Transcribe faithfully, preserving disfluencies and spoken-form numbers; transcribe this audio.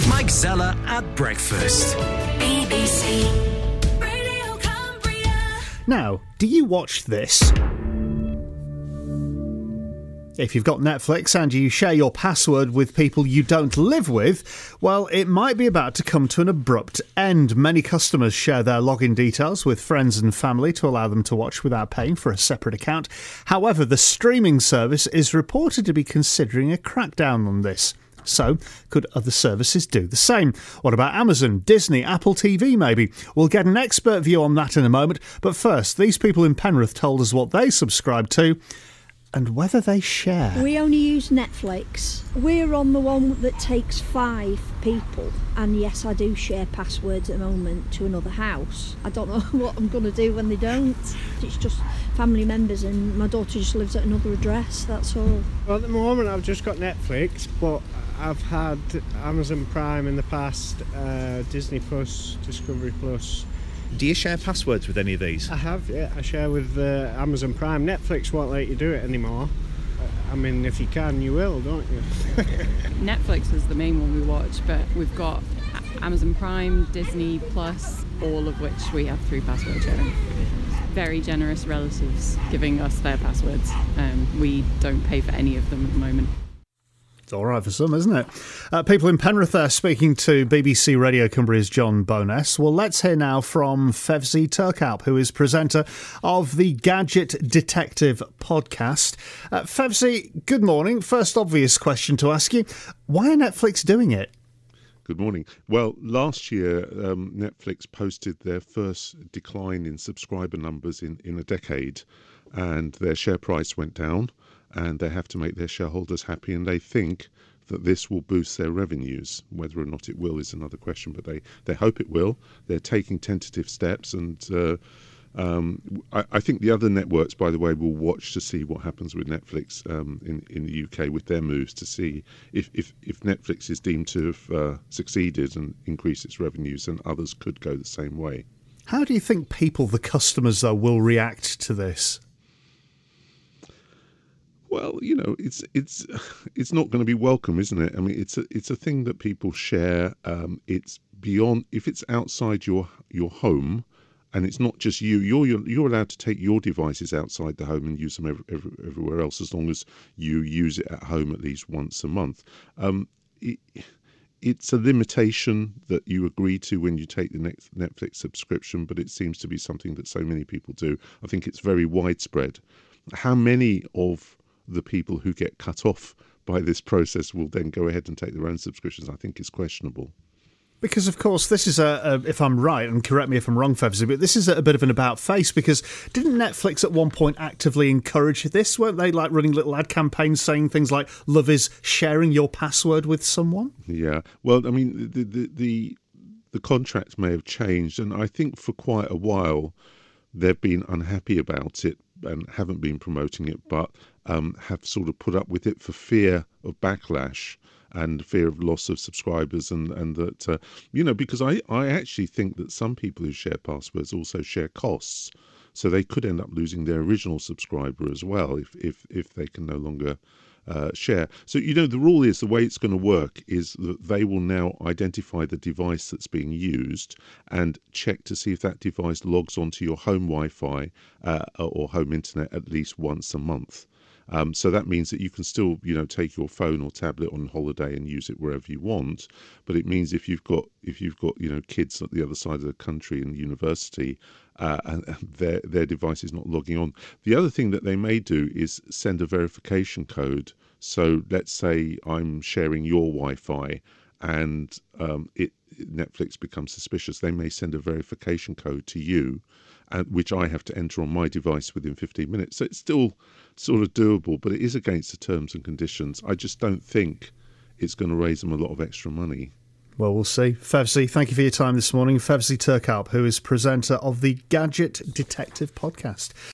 Mike Zeller at breakfast. B B C Radio Cumbria. Now, do you watch this? If you've got Netflix and you share your password with people you don't live with, well, it might be about to come to an abrupt end. Many customers share their login details with friends and family to allow them to watch without paying for a separate account. However, the streaming service is reported to be considering a crackdown on this. So, could other services do the same? What about Amazon, Disney, Apple T V maybe? We'll get an expert view on that in a moment. But first, these people in Penrith told us what they subscribe to and whether they share. We only use Netflix. We're on the one that takes five people. And yes, I do share passwords at the moment to another house. I don't know what I'm going to do when they don't. It's just family members, and my daughter just lives at another address, that's all. Well, at the moment I've just got Netflix, but I've had Amazon Prime in the past, uh, Disney Plus, Discovery Plus. Do you share passwords with any of these? I have, yeah. I share with uh, Amazon Prime. Netflix won't let you do it anymore. I mean, if you can, you will, don't you? Netflix is the main one we watch, but we've got Amazon Prime, Disney Plus, all of which we have through password sharing. Very generous relatives giving us their passwords. Um, we don't pay for any of them at the moment. It's all right for some, isn't it? Uh, people in Penrith are speaking to B B C Radio Cumbria's John Bowness. Well, let's hear now from Fevzi Turkalp, who is presenter of the Gadget Detective podcast. Uh, Fevzi, good morning. First obvious question to ask you, why are Netflix doing it? Good morning. Well, last year, um, Netflix posted their first decline in subscriber numbers in, in a decade, and their share price went down. And they have to make their shareholders happy, and they think that this will boost their revenues. Whether or not it will is another question, but they, they hope it will. They're taking tentative steps, and uh, um, I, I think the other networks, by the way, will watch to see what happens with Netflix um, in, in the U K with their moves, to see if, if, if Netflix is deemed to have uh, succeeded and increased its revenues, and others could go the same way. How do you think people, the customers, though, will react to this? Well, you know, it's it's it's not going to be welcome, isn't it? I mean, it's a it's a thing that people share. Um, it's beyond, if it's outside your your home, and it's not just you. You're you're, you're allowed to take your devices outside the home and use them every, every, everywhere else, as long as you use it at home at least once a month. Um, it, it's a limitation that you agree to when you take the next Netflix subscription, but it seems to be something that so many people do. I think it's very widespread. How many of the people who get cut off by this process will then go ahead and take their own subscriptions, I think is questionable. Because, of course, this is a, a, if I'm right, and correct me if I'm wrong, Fevzi, but this is a, a bit of an about face, because didn't Netflix at one point actively encourage this? Weren't they like running little ad campaigns saying things like, love is sharing your password with someone? Yeah, well, I mean, the the the, the contracts may have changed, and I think for quite a while they've been unhappy about it and haven't been promoting it, but um, have sort of put up with it for fear of backlash and fear of loss of subscribers, and, and that, uh, you know, because I, I actually think that some people who share passwords also share costs. So they could end up losing their original subscriber as well if, if, if they can no longer uh, share. So, you know, the rule is, the way it's going to work is that they will now identify the device that's being used and check to see if that device logs onto your home Wi-Fi uh, or home internet at least once a month. Um, so that means that you can still, you know, take your phone or tablet on holiday and use it wherever you want. But it means if you've got, if you've got, you know, kids at the other side of the country in university, uh, and their their device is not logging on. The other thing that they may do is send a verification code. So let's say I'm sharing your Wi-Fi, and um, it Netflix becomes suspicious. They may send a verification code to you, and which I have to enter on my device within fifteen minutes. So it's still sort of doable, but it is against the terms and conditions. I just don't think it's going to raise them a lot of extra money. Well, we'll see. Fevzi, thank you for your time this morning. Fevzi Turkalp, who is presenter of the Gadget Detective podcast.